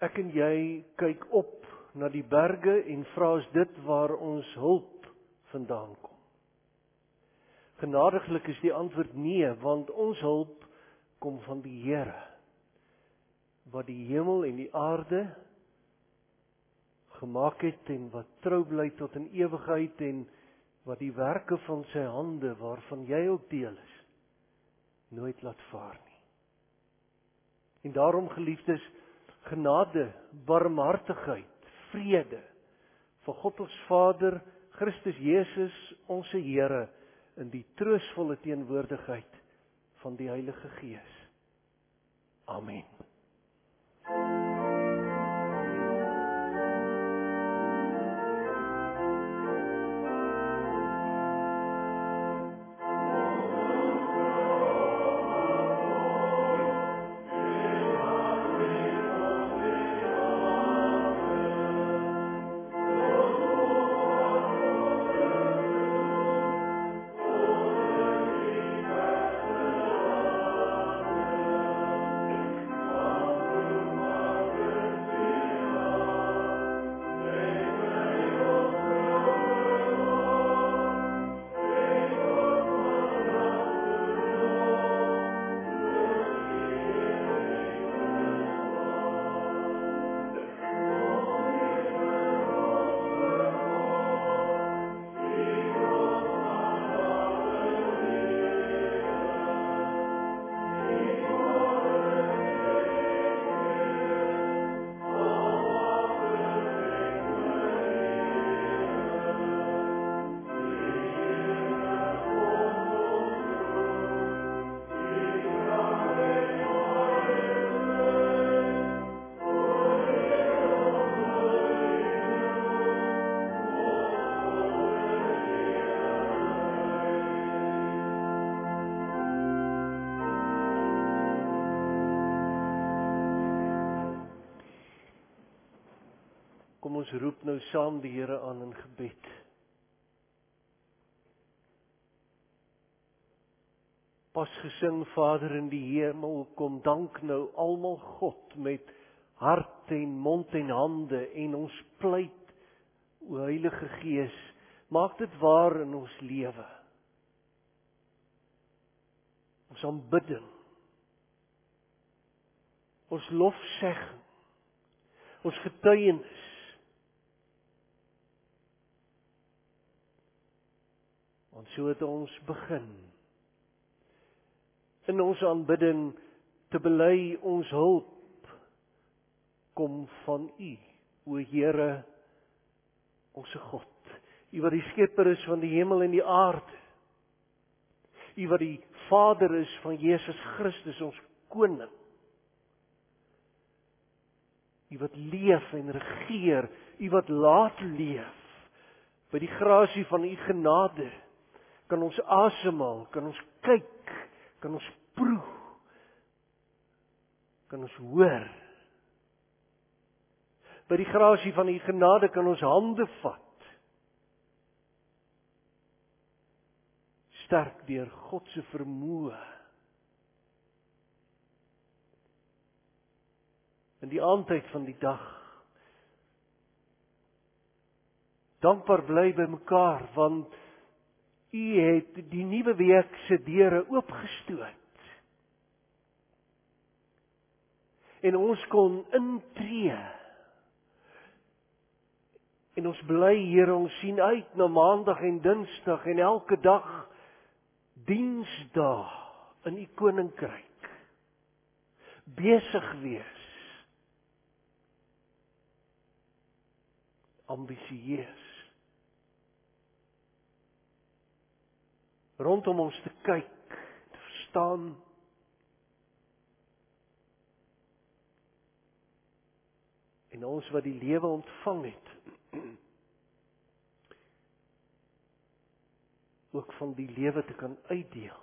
Ek en jy kyk op na die berge en vra is dit waar ons hulp vandaan kom? Genadiglik is die antwoord nee, want ons hulp kom van die Here, wat die hemel en die aarde gemaak het en wat trou bly tot in ewigheid en wat die werke van sy hande, waarvan jy ook deel is, nooit laat vaar nie. En daarom, geliefdes, genade, barmhartigheid, vrede, van God ons Vader, Christus Jesus, onze Here, in die troostvolle teenwoordigheid van die Heilige Gees. Amen. Kom ons roep nou saam die Here aan in gebed. Pas gesing, Vader in die hemel, kom dank nou almal God met hart en mond en hande en ons pleit, o Heilige Gees, maak dit waar in ons lewe. Ons aanbidding, ons lofsegging, ons getuienis, want so het ons begin, in ons aanbidding te bely ons hulp, kom van U, o Here, ons God, U wat die skepper is van die hemel en die aarde, U wat die Vader is van Jesus Christus, ons koning, U wat leef en regeer, U wat laat leef, by die grasie van U genade, kan ons asemhaal, kan ons kyk, kan ons proe, kan ons hoor. By die grasie van U genade kan ons hande vat. Sterk deur God se vermoë. In die aandtyd van die dag, dankbaar bly by mekaar, want U het die nuwe week se deure oopgestoot. En ons kon intree. En ons bly, Here, ons sien uit na Maandag en Dinsdag en elke dag diensdae in U koninkryk. Besig wees. Ambisieus. Rondom ons te kyk, te verstaan. En ons wat die lewe ontvang het, ook van die lewe te kan uitdeel.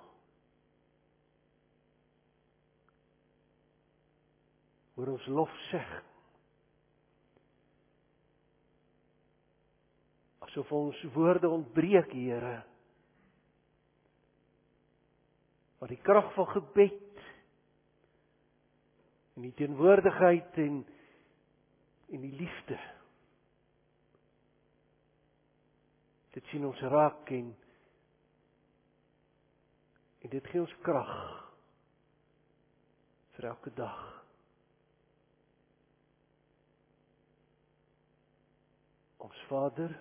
Hoor ons lofseg. Asof ons woorde ontbreek, Here. Maar die krag van gebed en die teenwoordigheid en en die liefde. Dit sien ons raak en dit gee ons krag vir elke dag. Ons Vader,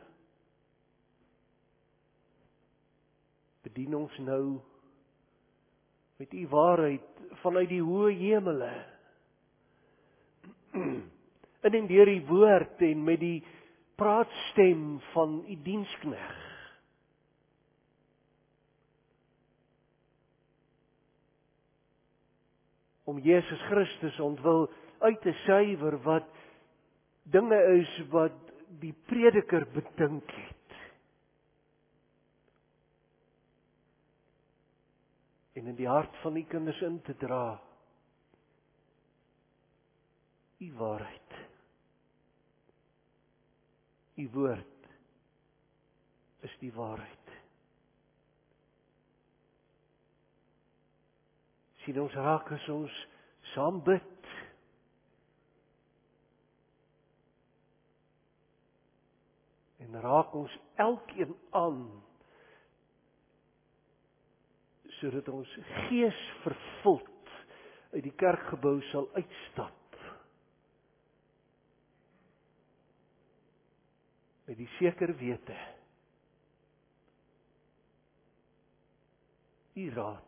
bedien ons nou met u waarheid vanuit die hoë hemele. In en deur die woord en met die praatstem van u dienskneg. Om Jesus Christus ontwil uit te suiwer wat dinge is wat die prediker bedink het. En in die hart van die kinders in te dra. U waarheid. U woord is die waarheid. Sien ons raak as ons saam bid. En raak ons elkeen aan, sodat ons gees vervuld uit die kerkgebou sal uitstap. Met die seker wete, u raad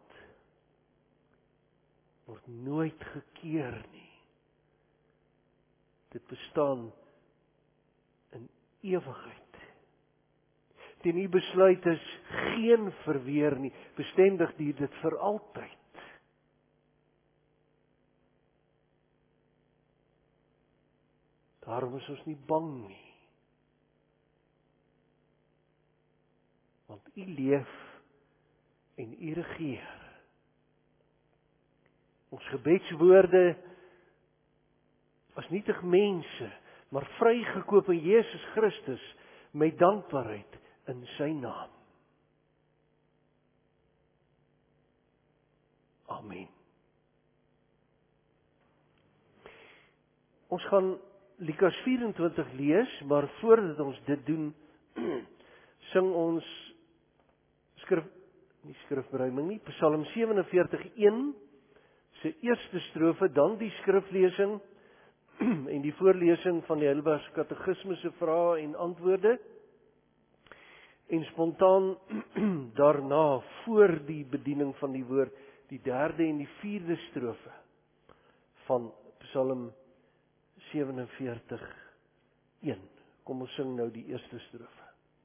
word nooit gekeer nie. Dit bestaan in ewigheid. Teen u besluit is geen verweer nie, bestendig duur dit vir altyd. Daarom is ons nie bang nie. Want u leef en u regeer. Ons gebedswoorde was nietig mense, maar vrygekoop in Jesus Christus met dankbaarheid in sy naam. Amen. Ons gaan Lukas 24 lees, maar voordat ons dit doen, sing ons skrifberuiming nie, Psalm 47:1, se eerste strofe, dan die skriflesing en die voorlesing van die Heidelbergse Katekisme se vrae en antwoorde, en spontaan daarna, voor die bediening van die woord, die derde en die vierde strofe van Psalm 47:1. Kom ons sing nou die eerste strofe.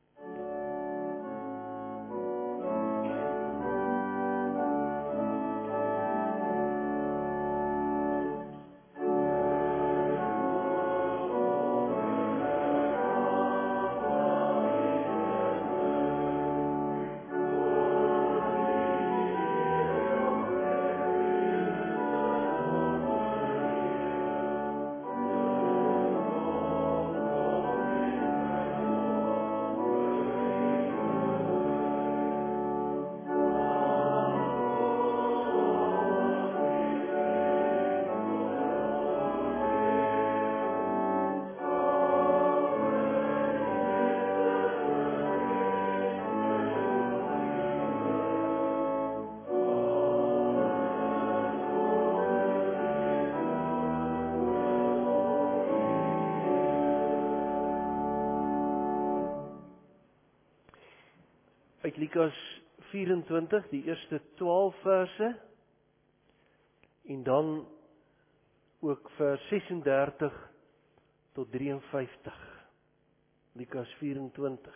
Uit Lukas 24, die eerste 12 verse, en dan ook vers 36 tot 53. Lukas 24.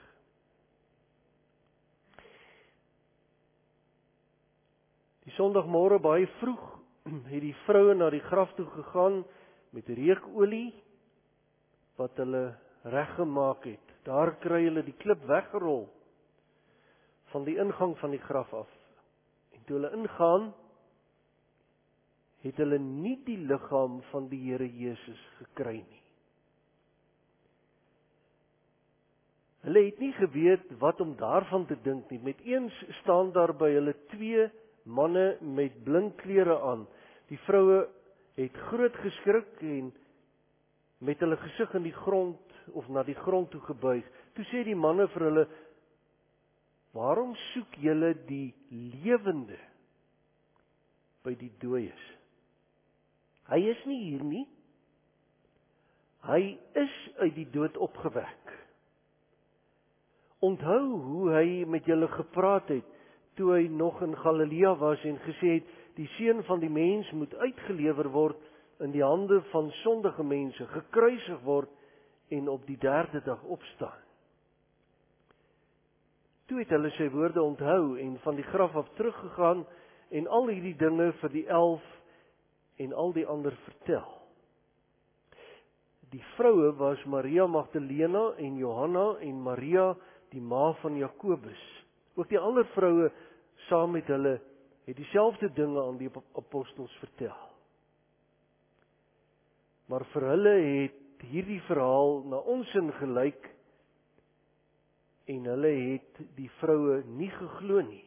Die Sondagmôre baie vroeg het die vroue na die graf toe gegaan met reukolie wat hulle reggemaak het. Daar kry hulle die klip weggerol van die ingang van die graf af. En toe hulle ingaan, het hulle nie die liggaam van die Here Jesus gekry nie. Hulle het nie geweet wat om daarvan te dink nie. Met eens staan daar by hulle 2 manne met blink klere aan. Die vroue het groot geskrik en met hulle gesig in die grond of na die grond toe gebuig. Toe sê die manne vir hulle: "Waarom soek julle die lewende by die dooies? Hy is nie hier nie. Hy is uit die dood opgewek. Onthou hoe hy met julle gepraat het toe hy nog in Galilea was en gesê het: die seun van die mens moet uitgelewer word in die hande van sondige mense, gekruisig word en op die 3de dag opstaan." Toe het hulle sy woorde onthou en van die graf af teruggegaan en al hierdie dinge vir die 11 en al die ander vertel. Die vroue was Maria Magdalena en Johanna en Maria die ma van Jakobus. Ook die ander vroue saam met hulle het dieselfde dinge aan die apostels vertel. Maar vir hulle het hierdie verhaal na onsin gelyk en hulle het die vroue nie geglo nie.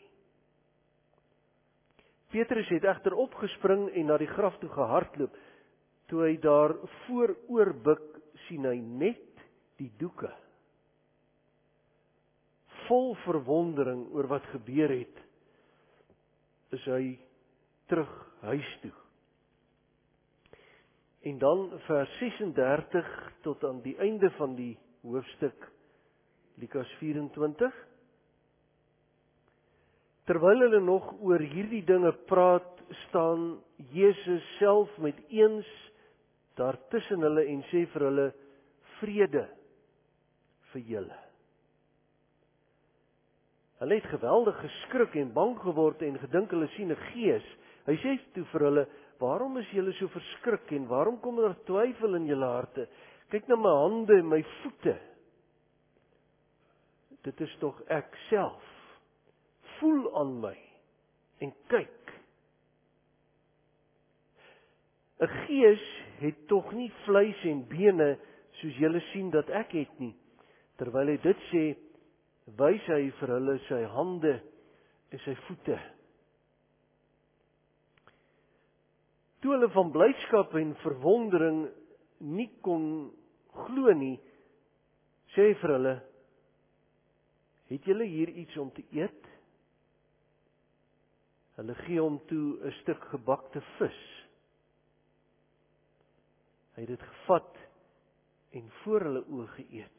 Petrus het egter opgespring en na die graf toe gehardloop. Toe hy daar vooroor buig, sien hy net die doeke. Vol verwondering oor wat gebeur het, is hy terug huis toe. En dan vers 36 tot aan die einde van die hoofstuk, Lukas 24. Terwyl hulle nog oor hierdie dinge praat, staan Jesus self met eens daar tussen hulle en sê vir hulle: "Vrede vir julle." Hulle het geweldig geskrik en bang geword en gedink hulle sien 'n gees. Hy sê toe vir hulle: "Waarom is julle so verskrik en waarom kom daar twyfel in julle harte? Kyk na my hande en my voete. Dit is tog ek self. Voel aan my en kyk." 'n Gees het tog nie vleis en bene soos julle sien dat ek het nie. Terwyl hy dit sê, wys hy vir hulle sy hande en sy voete. Toe hulle van blydskap en verwondering nie kon glo nie, sê hy vir hulle: "Het julle hier iets om te eet?" Hulle gee hom toe 'n stuk gebakte vis. Hy het dit gevat en voor hulle oë geëet.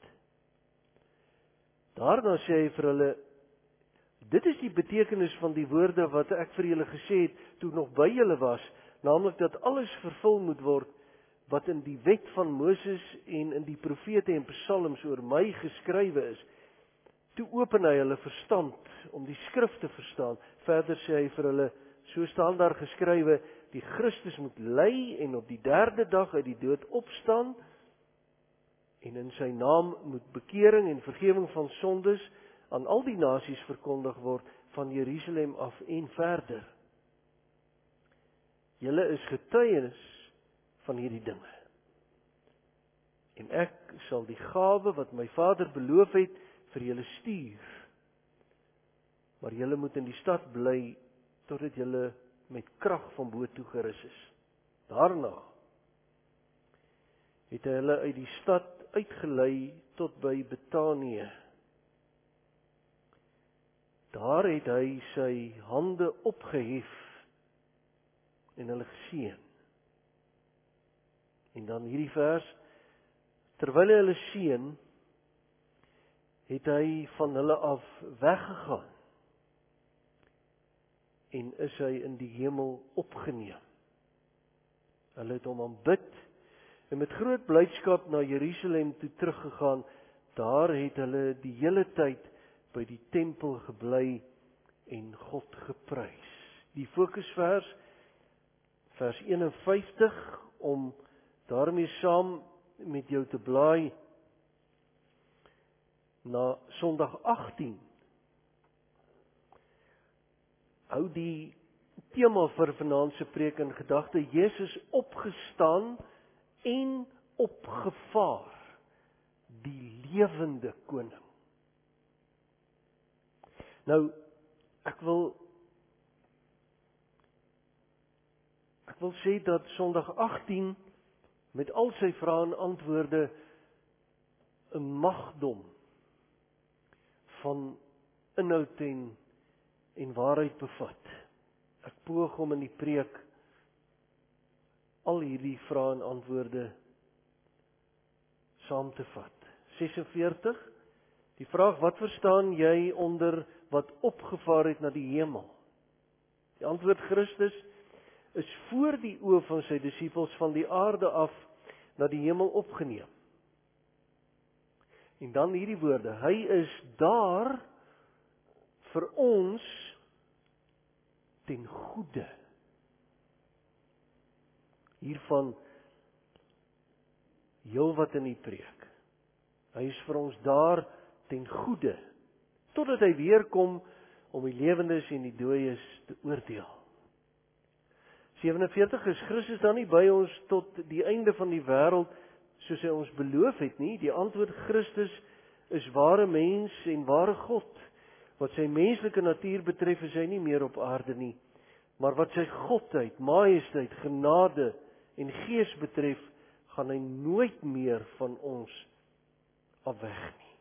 Daarna sê hy vir hulle: "Dit is die betekenis van die woorde wat ek vir julle gesê het toe ek nog by julle was, naamlik dat alles vervul moet word wat in die wet van Moses en in die profete en psalms oor my geskrywe is." Toe open hy hulle verstand om die skrif te verstaan. Verder sê hy vir hulle: "So staan daar geskrywe, die Christus moet ly en op die 3de dag uit die dood opstaan, en in sy naam moet bekering en vergifnis van sondes aan al die nasies verkondig word, van Jerusalem af en verder. Julle is getuienis van hierdie dinge. En ek sal die gawe wat my Vader beloof het vir julle stuur. Maar julle moet in die stad bly totdat julle met krag van bo toegerus is." Daarna het hy hulle uit die stad uitgelei tot by Betanië. Daar het hy sy hande opgehef en hulle geseën. En dan hierdie vers: "Terwyl hy hulle seën, het hy van hulle af weggegaan en is hy in die hemel opgeneem. Hulle het hom aanbid en met groot blydskap na Jerusalem toe teruggegaan. Daar het hulle die hele tyd by die tempel gebly en God geprys." Die fokusvers, vers 51, om daarmee saam met jou te blaai na Sondag 18. Hou die tema vir vanaand se preek in gedagte: Jesus opgestaan en opgevaar, die lewende koning. Nou, ek wil sê dat Sondag 18 met al sy vrae en antwoorde 'n magdom van inhoud en waarheid bevat. Ek poog om in die preek al hierdie vrae en antwoorde saam te vat. 46, die vraag, wat verstaan jy onder wat opgevaar het na die hemel? Die antwoord, Christus is voor die oë van sy disippels van die aarde af na die hemel opgeneem. En dan hierdie woorde, hy is daar vir ons ten goeie. Hiervan heelwat in die preek. Hy is vir ons daar ten goeie, totdat hy weer kom om die lewendes en die dooies te oordeel. 47, is Christus dan nie by ons tot die einde van die wêreld, soos hy ons beloof het nie? Die antwoord, Christus is ware mens en ware God. Wat sy menslike natuur betref, is hy nie meer op aarde nie. Maar wat sy godheid, majesteit, genade en gees betref, gaan hy nooit meer van ons af weg nie.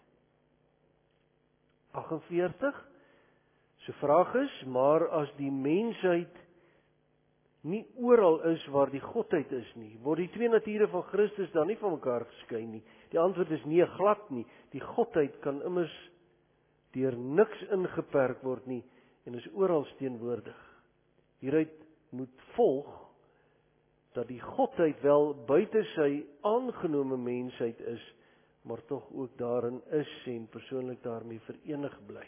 48, sy vraag is, maar as die mensheid nie oral is waar die godheid is nie, word die twee nature van Christus dan nie van mekaar geskei nie? Die antwoord is nee, glad nie. Die godheid kan immers deur niks ingeperk word nie en is oral teenwoordig. Hieruit moet volg dat die godheid wel buite sy aangenome mensheid is, maar tog ook daarin is en persoonlik daarmee verenig bly.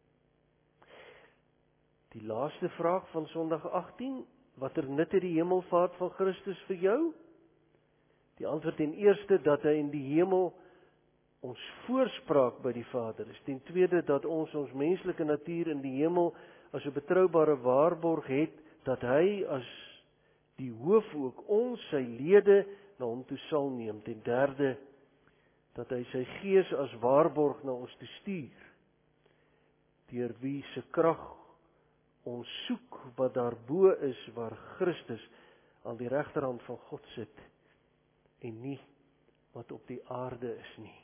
Die laaste vraag van Sondag 18, watter nut het die hemelvaart van Christus vir jou? Die antwoord, ten eerste dat hy in die hemel ons voorspraak by die Vader is. Ten tweede dat ons menslike natuur in die hemel as 'n betroubare waarborg het, dat hy as die hoof ook ons, sy lede, na hom toe sal neem. Ten derde dat hy sy gees as waarborg na ons toe stuur, deur wie se krag ons soek wat daarbo is, waar Christus aan die regterhand van God sit, en nie wat op die aarde is nie.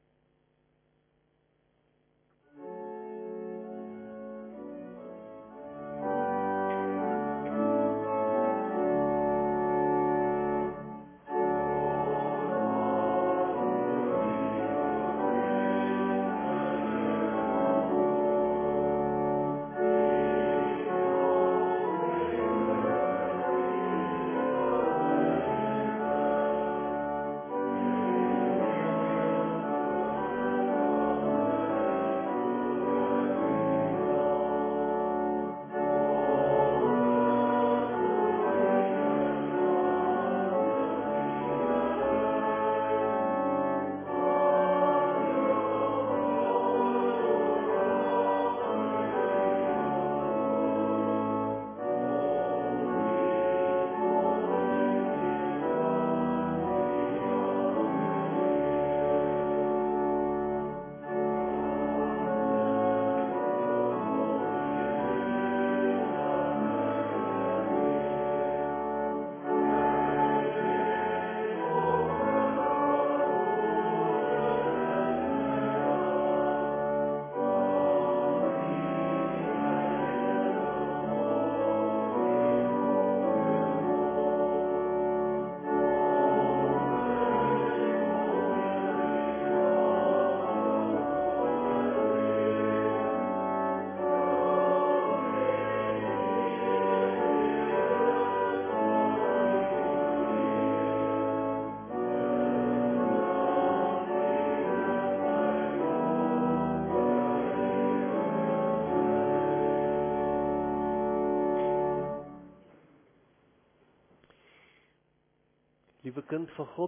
Liewe kind van God,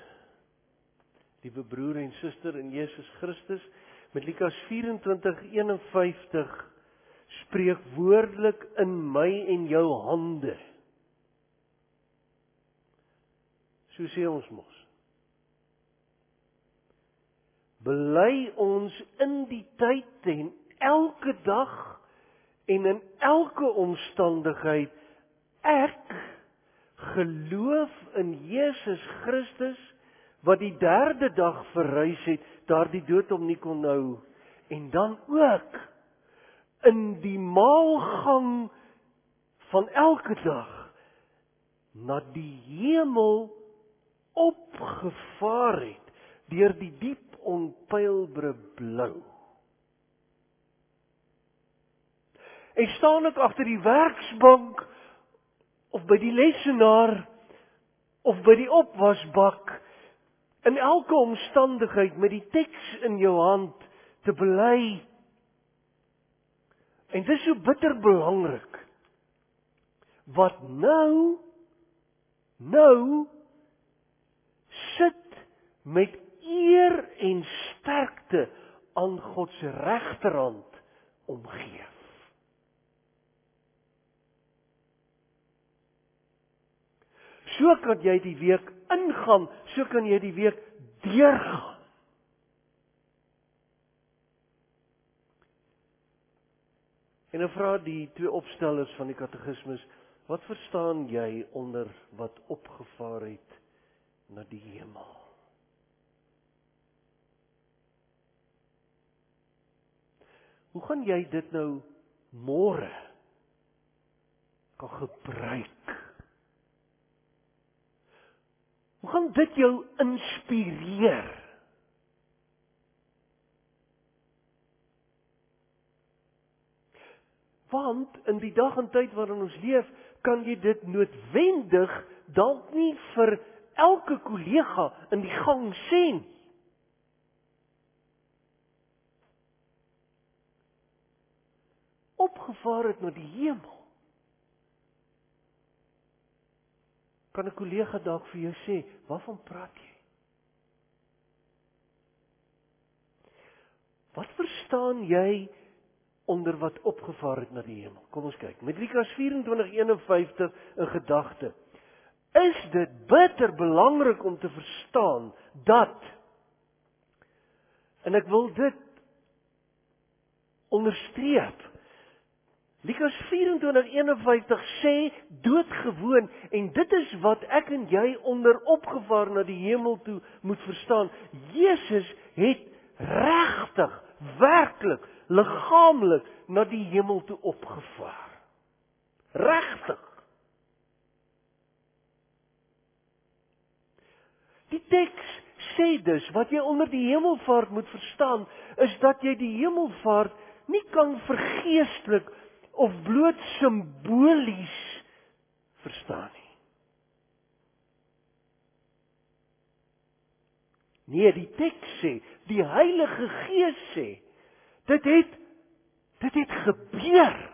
liewe broer en suster in Jesus Christus, met Lukas 24:51 spreek woordelik in my en jou hande. So sê ons mos. Bely ons in die tyd en elke dag en in elke omstandigheid, ek, geloof in Jesus Christus, wat die derde dag verrys het, daardie dood hom nie kon hou, en dan ook in die maalgang van elke dag na die hemel opgevaar het deur die diep onpeilbare blou. En staan ek agter die werksbank of by die lesenaar of by die opwasbak in elke omstandigheid met die teks in jou hand te bely. En dit is so bitter belangrik. Wat nou sit met eer en sterkte aan God se regterhand omgeef. So kan jy die week ingaan, so kan jy die week deurgaan. En dan vra die twee opstellers van die katekismus, wat verstaan jy onder wat opgevaar het na die hemel? Hoe gaan jy dit nou môre kan gebruik? Hoe gaan dit jou inspireer? Want in die dag en tyd waarin ons leef, kan jy dit noodwendig dalk nie vir elke kollega in die gang sê nie. Opgevaar het na die hemel. Kan 'n kollega dalk vir jou sê, waarvan praat jy? Wat verstaan jy onder wat opgevaar het na die hemel? Kom ons kyk. Met Lukas 24:51 in gedagte. Is dit bitter belangrik om te verstaan dat, en ek wil dit onderstreep, Lukas 24:51 sê doodgewoon, en dit is wat ek en jy onder opgevaar na die hemel toe moet verstaan. Jesus het regtig, werklik, liggaamlik na die hemel toe opgevaar. Regtig. Die teks sê dus, wat jy onder die hemelvaart moet verstaan, is dat jy die hemelvaart nie kan vergeestelik of bloot simbolies verstaan nie. Nee, die teks sê, die Heilige Gees sê, dit het gebeur.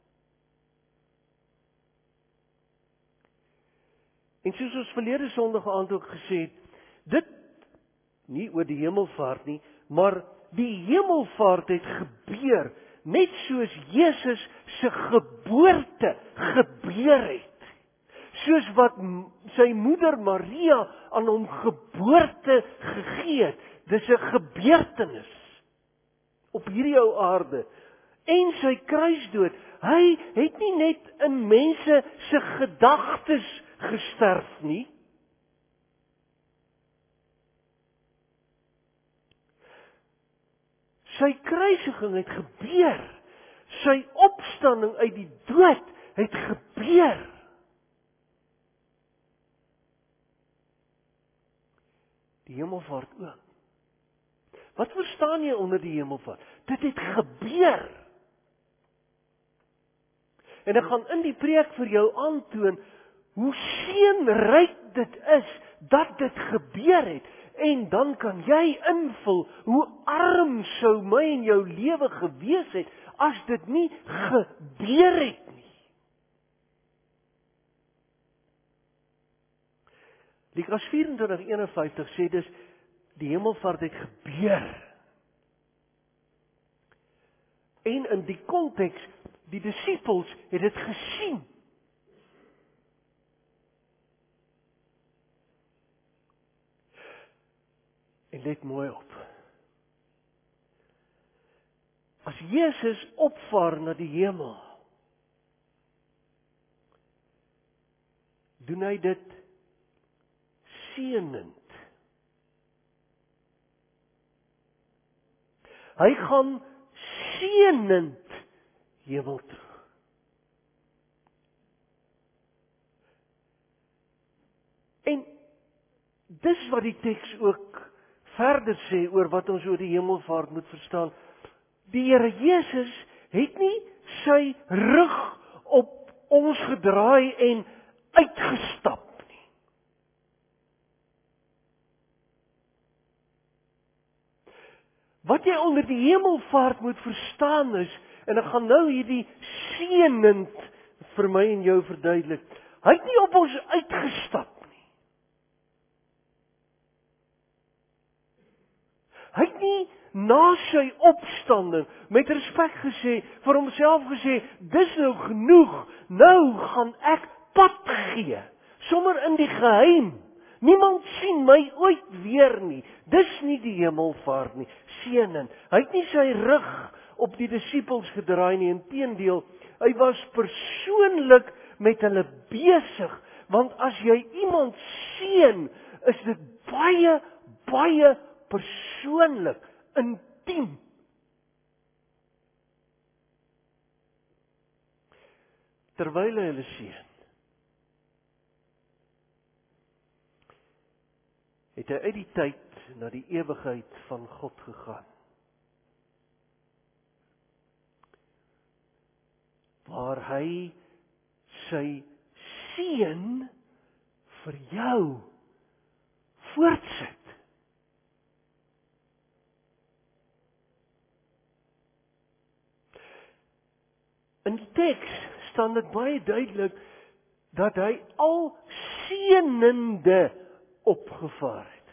En soos ons verlede Sondag aand ook gesê het, dit nie oor die hemelvaart nie, maar die hemelvaart het gebeur, net soos Jesus se geboorte gebeur het. Soos wat sy moeder Maria aan hom geboorte gegee het. Dis 'n gebeurtenis op hierdie ou aarde. En sy kruisdood, hy het nie net in mense se gedagtes gesterf nie. Sy kruisiging het gebeur. Sy opstanding uit die dood het gebeur. Die hemelvaart ook. Wat verstaan jy onder die hemelvaart? Dit het gebeur. En ek gaan in die preek vir jou aantoon hoe seënryk dit is dat dit gebeur het. En dan kan jy invul hoe arm sou my en jou lewe gewees het as dit nie gebeur het nie. Lukas 24:51 sê dus die hemelvaart het gebeur. En in die konteks, die disippels het dit gesien. En let mooi op. As Jesus opvaar na die hemel, doen hy dit seënend. Hy gaan seënend hemel toe. En dis wat die teks ook verder sê oor wat ons oor die hemelvaart moet verstaan. Die Here Jesus het nie sy rug op ons gedraai en uitgestap nie. Wat jy onder die hemelvaart moet verstaan is, en ek gaan nou hierdie seënend vir my en jou verduidelik. Hy het nie op ons uitgestap nie. Hy het nie na sy opstanding met respek gesê, vir homself gesê, dis nou genoeg, nou gaan ek pad gee, sommer in die geheim. Niemand sien my ooit weer nie. Dis nie die hemelvaart nie, seënend. Hy het nie sy rug op die disippels gedraai nie, inteendeel, hy was persoonlik met hulle besig, want as jy iemand seën, is dit baie, baie persoonlik, intiem. Terwyl hy hulle seën, het hy uit die tyd na die ewigheid van God gegaan. Waar hy sy seën vir jou voortsit. In die teks staan dit baie duidelik dat hy al seënende opgevaar het.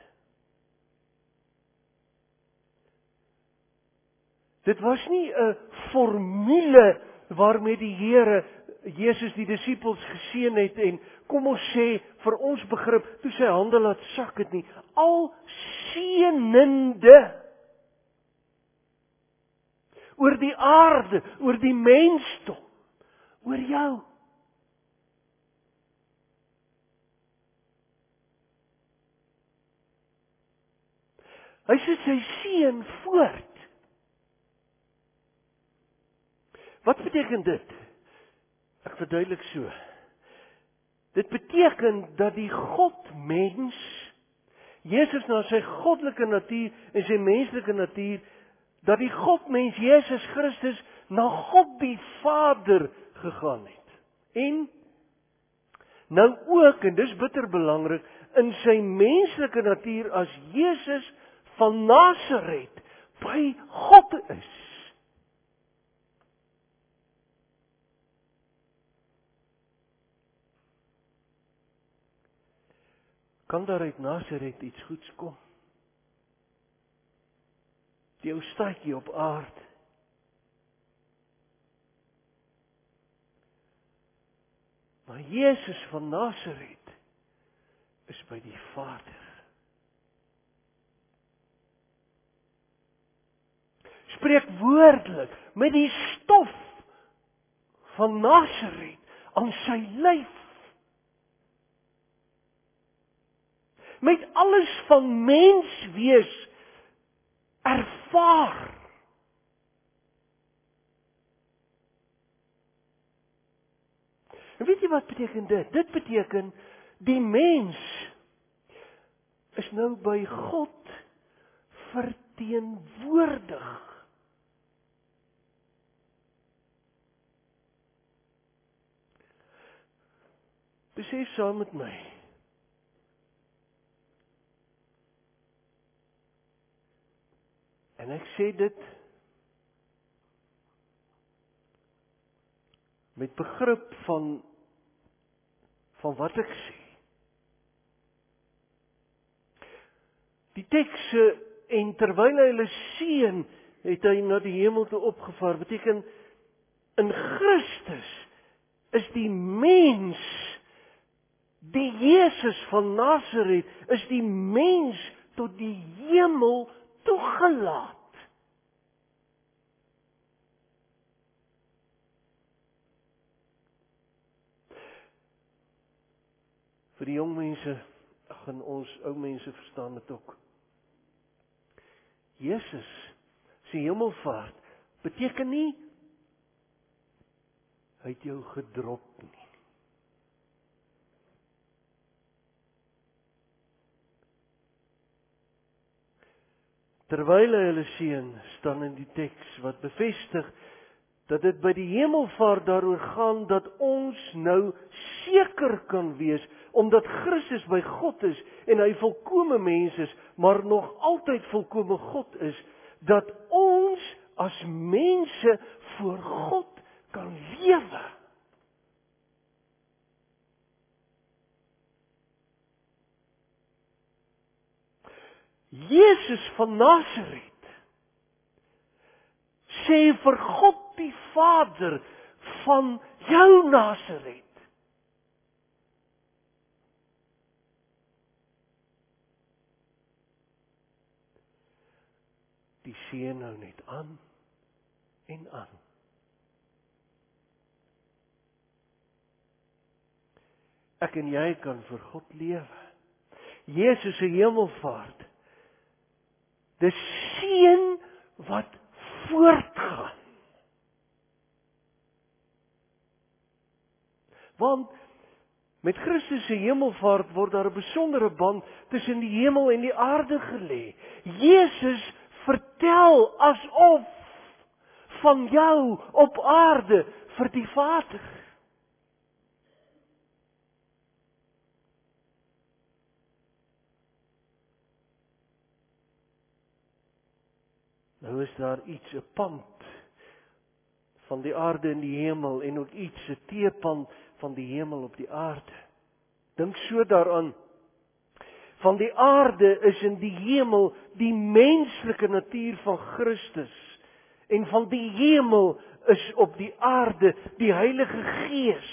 Dit was nie 'n formule waarmee die Here Jesus die disippels geseën het en kom ons sê vir ons begrip toe sy hande laat sak het nie. Al seënende oor die aarde, oor die mensdom, oor jou. Hy sit sy seën voort. Wat beteken dit? Ek verduidelik so. Dit beteken dat die God-mens, Jesus na sy goddelike natuur en sy menslike natuur, dat die God-mens Jesus Christus na God die Vader gegaan het. En nou ook, en dis bitter belangrik, in sy menslike natuur as Jesus van Nasaret by God is. Kan daar uit Nasaret iets goeds kom? Die ou staatjie op aarde. Maar Jesus van Nasaret is by die Vader. Spreek woordelik met die stof van Nasaret aan sy lyf. Met alles van mens wees ervaar. En weet jy wat beteken dit? Dit beteken die mens is nou by God verteenwoordig. Besef saam met my. En ek sê dit met begrip van wat ek sê. Die teks en terwyl hy hulle seën, het hy na die hemel toe opgevaar. Beteken in Christus is die mens, die Jesus van Nasaret, is die mens tot die hemel toegelaat. vir die jong mense, en ons ou mense verstaan dit ook. Jesus se hemelvaart beteken nie hy het jou gedrop nie. Terwyl hy hulle seën, staan in die teks wat bevestig dat dit by die hemelvaart daaroor gaan dat ons nou seker kan wees, omdat Christus by God is en hy volkome mens is, maar nog altyd volkome God is, dat ons as mense voor God kan lewe. Jesus van Nasaret sê vir God die Vader van jou Nasaret. Die seën nou net aan en aan. Ek en jy kan vir God lewe. Jesus se hemelvaart. Dis seën wat voortgaan. Want met Christus se hemelvaart word daar 'n besondere band tussen die hemel en die aarde gelê. Jesus vertel asof van jou op aarde vir die Vader. Nou is daar iets, 'n pand van die aarde in die hemel en ook iets, 'n teepand van die hemel op die aarde. Dink so daaraan. Van die aarde is in die hemel die menslike natuur van Christus. En van die hemel is op die aarde die Heilige Gees.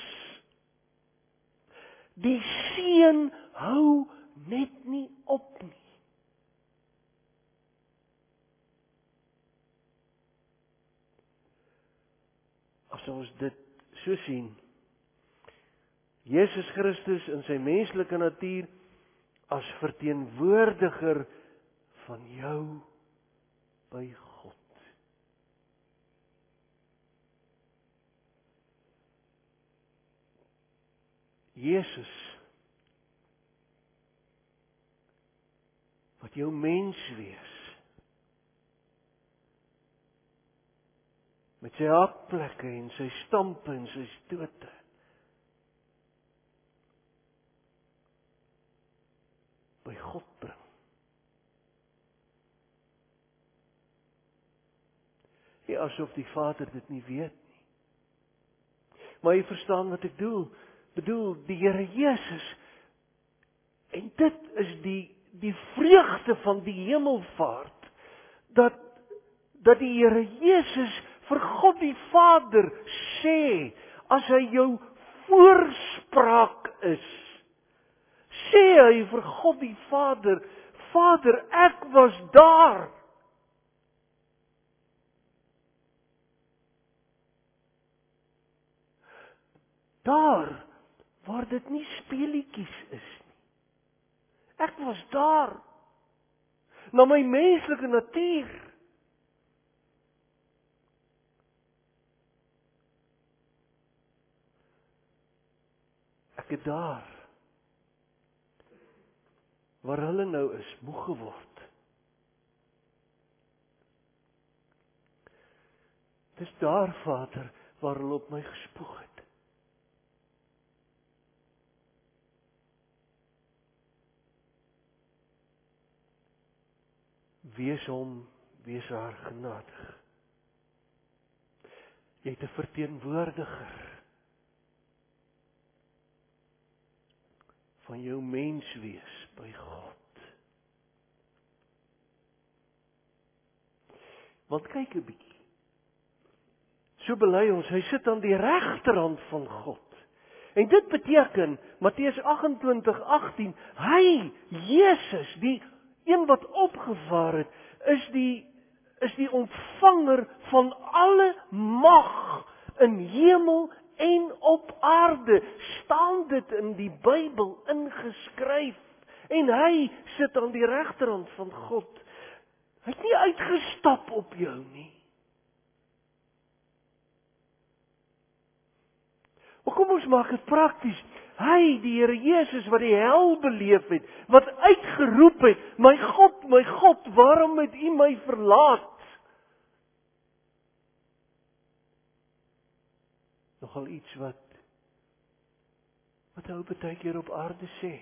Die seën hou net nie op nie. As ons dit so sien, Jesus Christus in sy menslike natuur as verteenwoordiger van jou by God. Jesus, wat jou mens wees, met sy hakplekke en sy stampe en sy stote, by God bring. Nie asof die Vader dit nie weet nie. Maar jy verstaan wat ek bedoel die Here Jesus. En dit is die vreugde van die hemelvaart, dat die Here Jesus vir God die Vader sê, as hy jou voorspraak is, sê hy vir God die Vader, Vader, ek was daar. Daar waar dit nie speelietjies is nie. Ek was daar. Na my menslike natuur. Ek het daar, waar hulle nou is, moeg geword. Dis daar, Vader, waar hulle op my gespoeg het. Wees hom, wees haar genadig. Jy het 'n verteenwoordiger van jou menswees by God. Want kyk 'n bietjie. So bely ons, hy sit aan die regterhand van God. En dit beteken, Matteus 28:18, hy, Jesus, die een wat opgevaar het, is die ontvanger van alle mag in hemel en op aarde, staan dit in die Bybel ingeskryf. En hy sit aan die regterhand van God. Hy het nie uitgestap op jou nie. Maar kom ons maak dit prakties. Hy, die Here Jesus wat die hel beleef het, wat uitgeroep het, my God, waarom het U my verlaat? Nogal iets wat ou baie keer op aarde sê.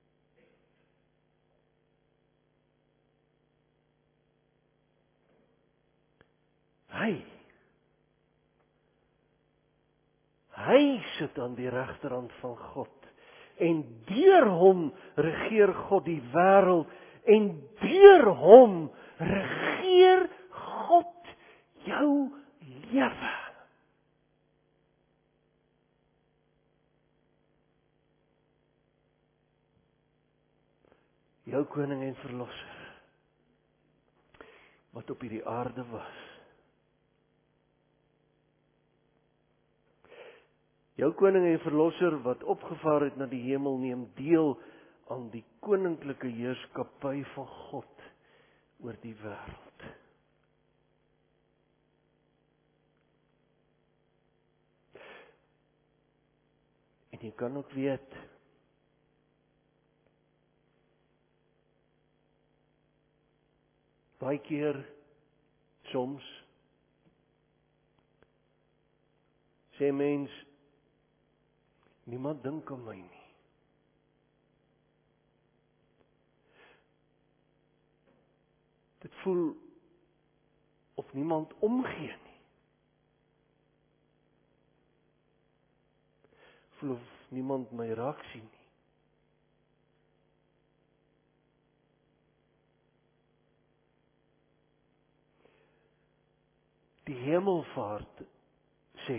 Hy sit aan die regterhand van God. En deur hom regeer God die wêreld. En deur hom regeer God jou lewe. Jou koning en verlosser, wat op hierdie aarde was. Jou koning en verlosser wat opgevaar het na die hemel, neem deel aan die koninklike heerskappy van God oor die wêreld. En jy kan ook weet, baie keer, soms, sê mens, niemand dink aan my nie. Dit voel of niemand omgee nie. Voel of niemand my raak sien nie. Die hemelvaart sê,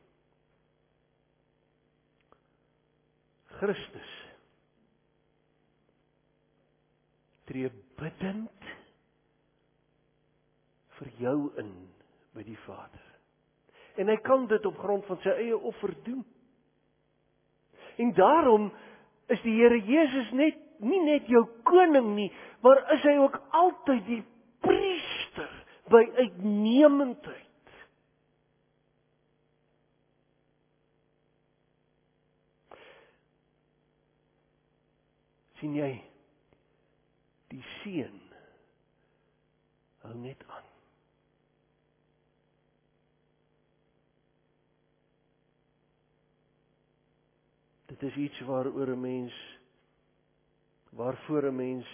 Christus tree bidend vir jou in by die Vader. En hy kan dit op grond van sy eie offer doen. En daarom is die Here Jesus nie net jou koning nie, maar is hy ook altyd die priester by uitnemendheid. Sien jy, die seun hou net aan. Dit is iets waarvoor 'n mens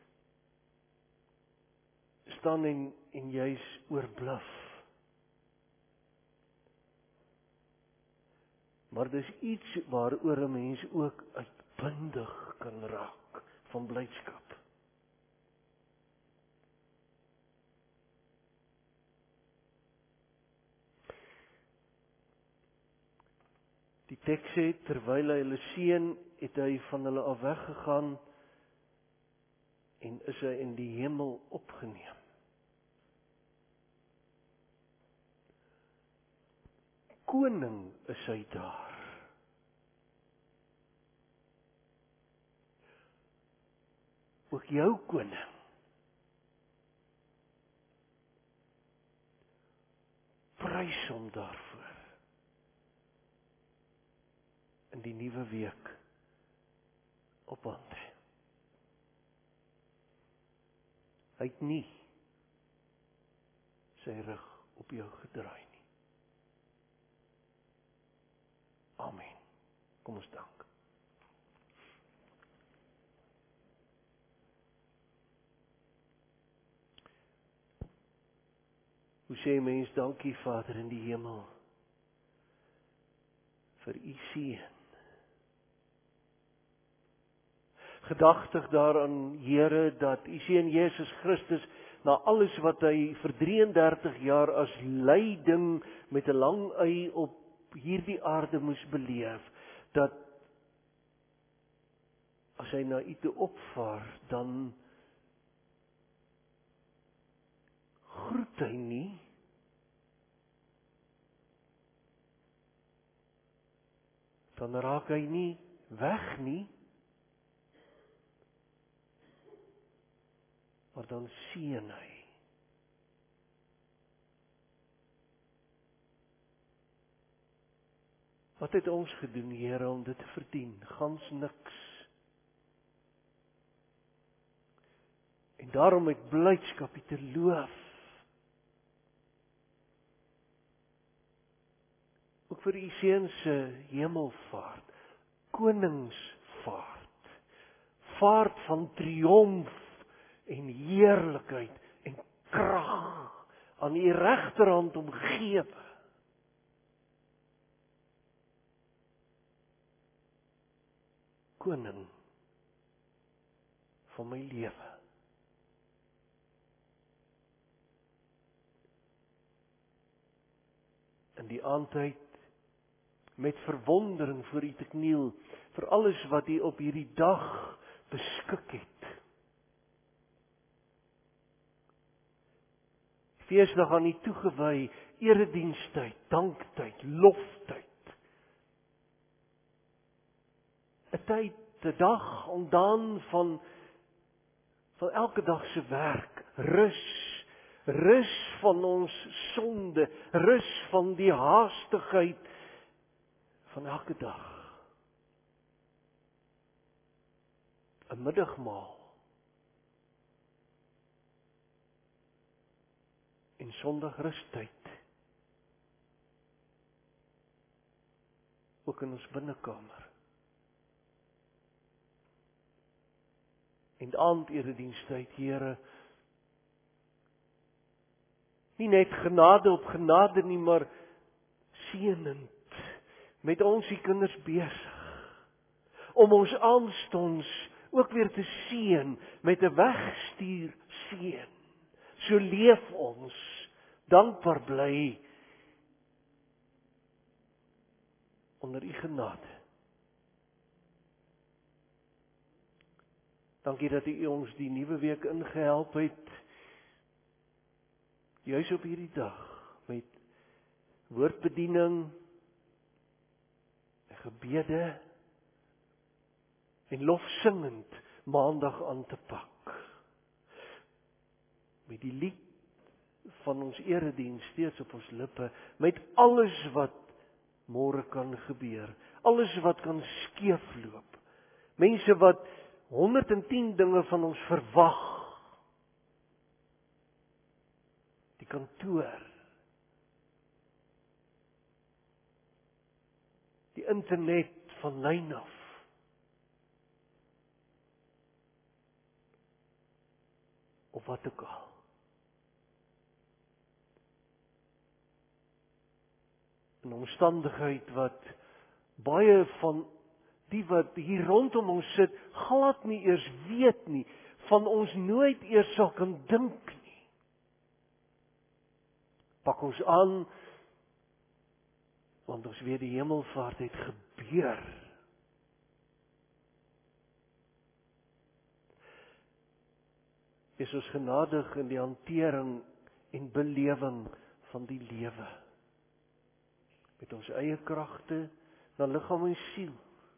staan en jy's oorbluf. Maar dis iets waaroor 'n mens ook uitbundig kan raak van blydskap. Die teks sê, terwyl hy hulle seën, het hy van hulle af weggegaan en is hy in die hemel opgeneem. Koning is hy daar. Ook jou koning. Prys hom daarvoor. In die nuwe week op hande. Hy het nie sy rug op jou gedraai nie. Amen. Kom ons dank. Hoe sê mens dankie Vader in die hemel vir u seën. Gedagtig daaraan, Here, dat u seun Jesus Christus na alles wat hy vir 33 jaar as lyding met 'n lang y op hierdie aarde moes beleef, dat as hy na u toe opvaar, dan groet hy nie, dan raak hy nie weg nie, maar dan seën hy. Wat het ons gedoen, Here, om dit te verdien? Gans niks. En daarom met blydskap U te loof. Ook vir U seun se hemelvaart, koningsvaart, vaart van triomf en heerlikheid en krag aan U regterhand omgewe. Koning van my lewe. In die aandtyd met verwondering voor U te kniel vir alles wat U op hierdie dag beskik het. Feesdag aan U toegewy, eredienstyd, danktyd, loftyd. 'n tyd, 'n dag ontdaan van elke dag se werk, rus van ons sonde, rus van die haastigheid van elke dag. 'n middagmaal. En Sondag rustyd. Ook in ons binnekamer. En aandedienstyd, Here, nie net genade op genade nie, maar seënend met ons die kinders besig om ons aanstonds ook weer te seën met 'n wegstuur seën. So leef ons dankbaar bly onder U genade. Dankie dat U ons die nuwe week ingehelp het, juis op hierdie dag, met woordbediening, gebede en lofsingend Maandag aan te pak. Met die lied van ons erediens steeds op ons lippe, met alles wat môre kan gebeur, alles wat kan skeefloop. Mense wat 110 dinge van ons verwag. Die kantoor, die internet van lyn af. Of wat ook al. Een omstandigheid wat baie van die wat hier rondom ons sit, glad nie eers weet nie, van ons nooit eers sal kan dink nie. Pak ons aan, want ons weet die hemelvaart het gebeur. Is ons genadig in die hantering en belewing van die lewe. Met ons eie kragte, na liggaam en siel.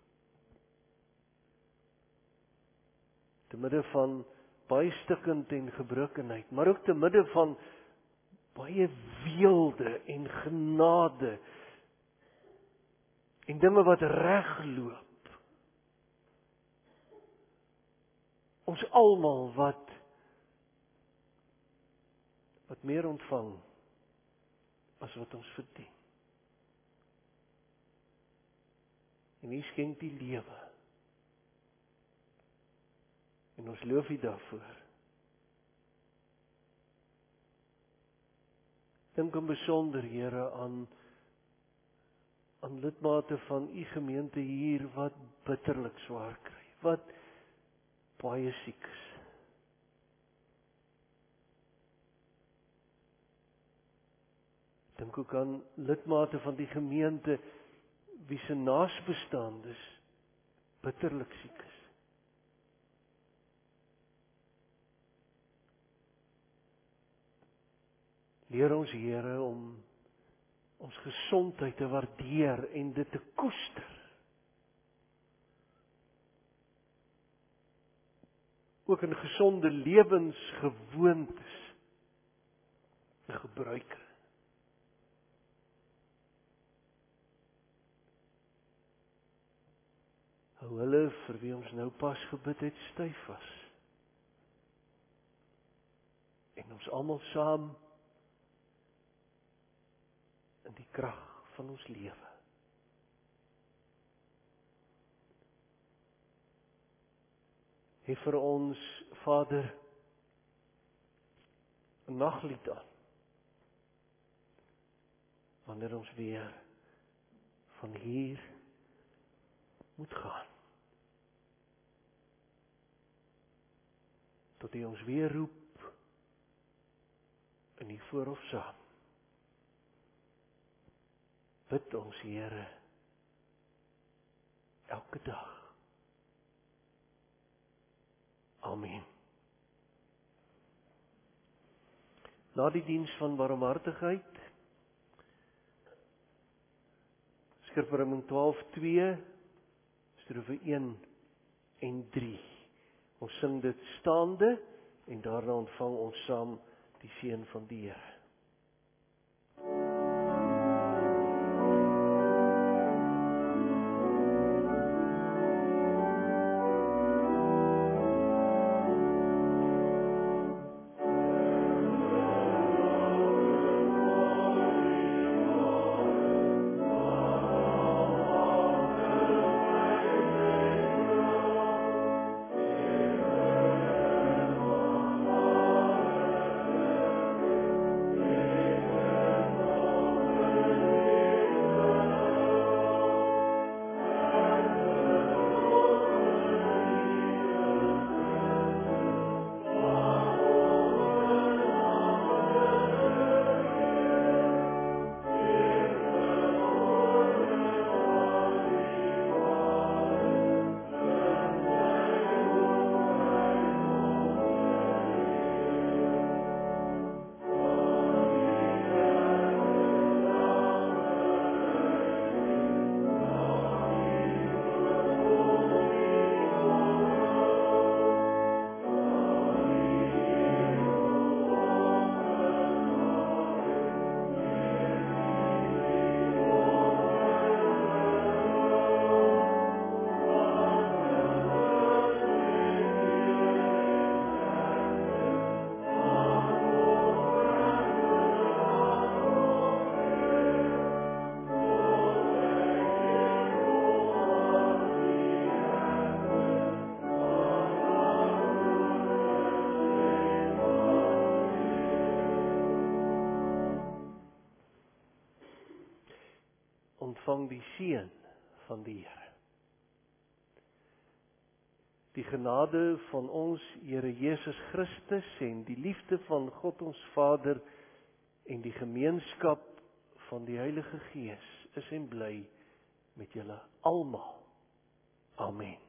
Te midde van baie stikkend en gebrokenheid, maar ook te midde van baie weelde en genade en dinge wat regloop. Ons almal wat meer ontvang as wat ons verdien. En U skenk die lewe. En ons loof U daarvoor. Dink in besonder, Here, aan lidmate van U gemeente hier wat bitterlik swaar kry, wat baie siek is. Dink ook aan lidmate van die gemeente wie se naasbestaandes bitterlik siek is. Leer ons, Here, om ons gesondheid te waardeer en dit te koester. ook in gesonde lewensgewoontes en gebruike. Hou hulle vir wie ons nou pas gebid het styf vas. En ons almal saam in die krag van ons lewe. Hê vir ons, Vader, 'n naglied aan, wanneer ons weer van hier moet gaan. Tot U ons weer roep in die voorhof saam. Bid ons, Here, elke dag. Amen. Na die diens van barmhartigheid, Skrifverwysing 12:2, strofe 1 en 3. Ons sing dit staande en daarna ontvang ons saam die seën van die Here. Ontvang die seën van die Here. Die genade van ons Here Jesus Christus en die liefde van God ons Vader en die gemeenskap van die Heilige Gees is en bly met julle almal. Amen.